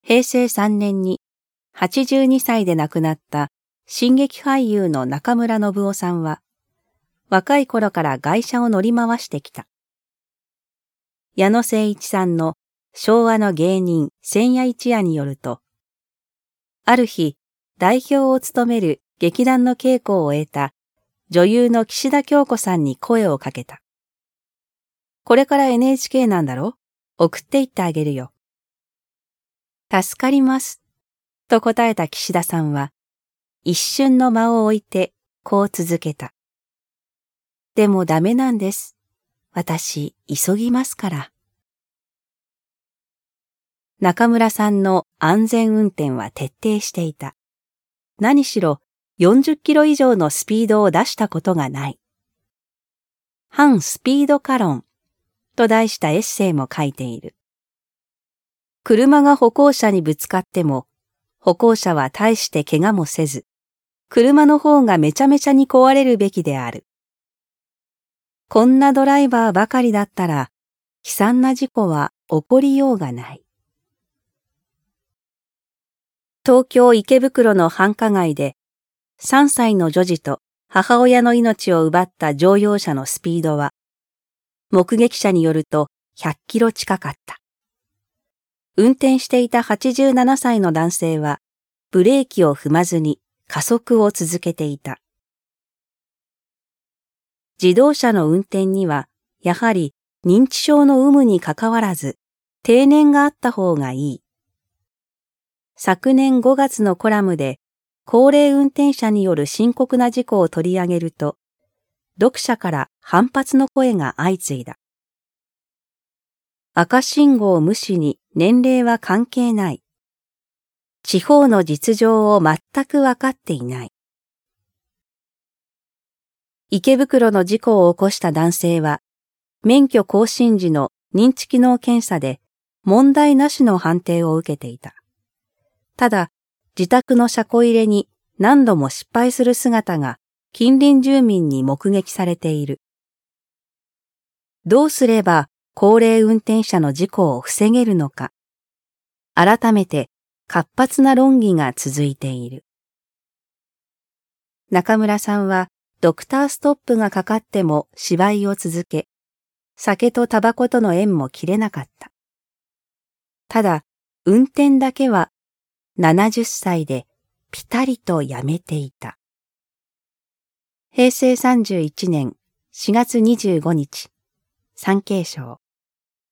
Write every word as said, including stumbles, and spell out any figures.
へいせいさんねんにはちじゅうにさいで亡くなった新劇俳優の中村信夫さんは、若い頃から外車を乗り回してきた。矢野誠一さんの昭和の芸人千夜一夜によると、ある日、代表を務める劇団の稽古を終えた女優の岸田京子さんに声をかけた。これから エヌエイチケー なんだろ？送って行ってあげるよ。助かります。と答えた岸田さんは、一瞬の間を置いてこう続けた。でもダメなんです。私、急ぎますから。中村さんの安全運転は徹底していた。何しろよんじゅっキロ以上のスピードを出したことがない。反スピード過論と題したエッセイも書いている。車が歩行者にぶつかっても、歩行者は大して怪我もせず、車の方がめちゃめちゃに壊れるべきである。こんなドライバーばかりだったら、悲惨な事故は起こりようがない。東京池袋の繁華街で、さんさいの女児と母親の命を奪った乗用車のスピードは、目撃者によるとひゃっキロ近かった。運転していたはちじゅうななさいの男性は、ブレーキを踏まずに加速を続けていた。自動車の運転には、やはり認知症の有無にかかわらず、定年があった方がいい。昨年ごがつのコラムで、高齢運転者による深刻な事故を取り上げると、読者から反発の声が相次いだ。赤信号無視に年齢は関係ない。地方の実情を全く分かっていない。池袋の事故を起こした男性は、免許更新時の認知機能検査で問題なしの判定を受けていた。ただ、自宅の車庫入れに何度も失敗する姿が近隣住民に目撃されている。どうすれば高齢運転者の事故を防げるのか、改めて活発な論議が続いている。中村さんはドクターストップがかかっても芝居を続け、酒とタバコとの縁も切れなかった。ただ、運転だけはななじゅっさいでピタリとやめていた。へいせいさんじゅういちねんしがつにじゅうごにち、産経省。